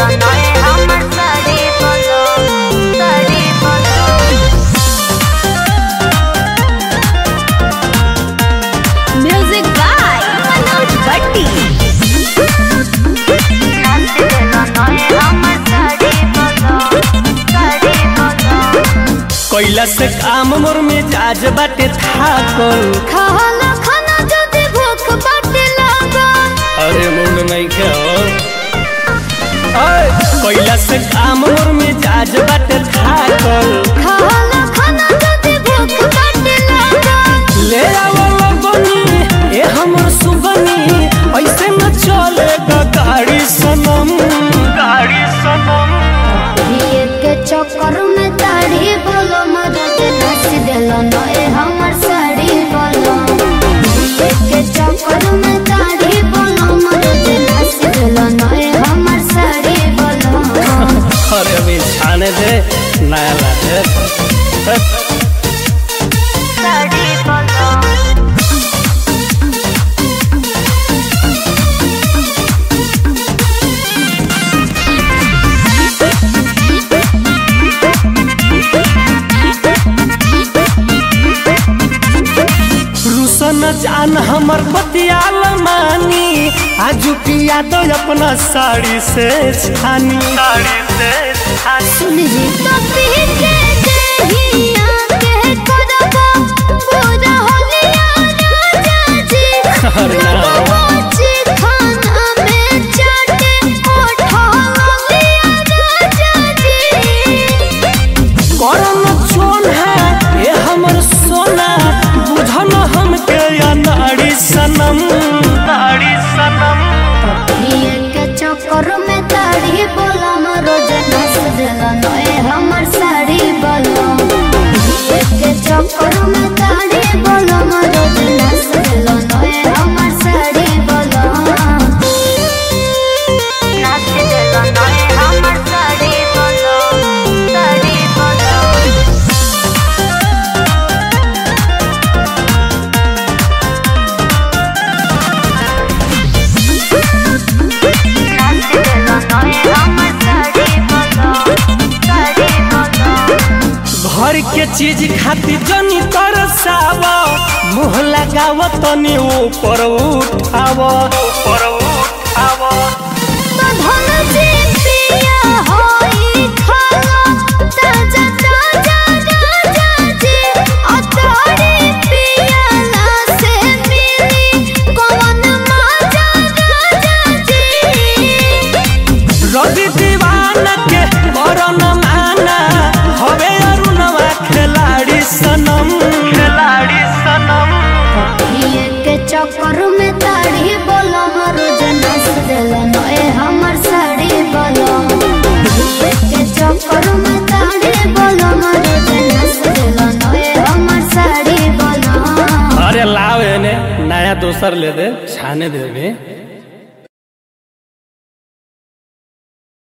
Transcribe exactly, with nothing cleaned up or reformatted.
Music by Manoj Bhatti. कोइला से काम मोर में जाज बाटे थाकल खाना खाना जदी भूख बाटे लागल। अरे मुंड नहीं के कोइला से काम मोर में जाज बाटे थाकल खाना खाना जदी भूख बाटे लागल। ले आवो लगनी ए हमर सुगनी ऐसे न चलेगा गाड़ी सनम गाड़ी सनम। ये के चक्कर में दाढ़ी बोलो मदद नस देलो नए हमर साड़ी बोलो। ये के चक्कर में दाढ़ी बोलो मदद नस देलो नए हमर साड़ी बोलो। अरे अभी छाने दे नया लादे साड़ी बोलो। रुसन जान हमर बतियाल मानी आजू पिया दो अपना साड़ी से छानी साड़ी से छानी। सुन जी तो पीके देहिया के करबो पूरा होलिया राजा जी। अरे ना। रोजी खाना में चाटे ओठा होलिया राजा जी। करम चोन है ये हमर सोना बुझन हमके या नाड़ी सनम नाड़ी सनम। ये के चक्कर में दाढ़ी बोलो रोज नस देलो नए हमर साड़ी बोलो। ये के चक्कर में दाढ़ी बोलो रोज नस देलो नए हमर साड़ी बोलो। नस देलो नए हमर साड़ी बोलो साड़ी बोलो। घर के चीज खाती जनी तरसावा मुँह लगाव तनी ऊपर उठाव ऊपर उठाव। रवि दीवाना के करन माना हवे अरुणवा खिलाड़ी सनम खिलाड़ी सनम। ये के चक्कर में दाढ़ी बोलो रोज नस देलो नए हमर साड़ी बोलो। ये के चक्कर में दाढ़ी बोलो रोज नस देलो नए हमर साड़ी बोलो। अरे लाव एने नया दोसर ले दे छाने देबे।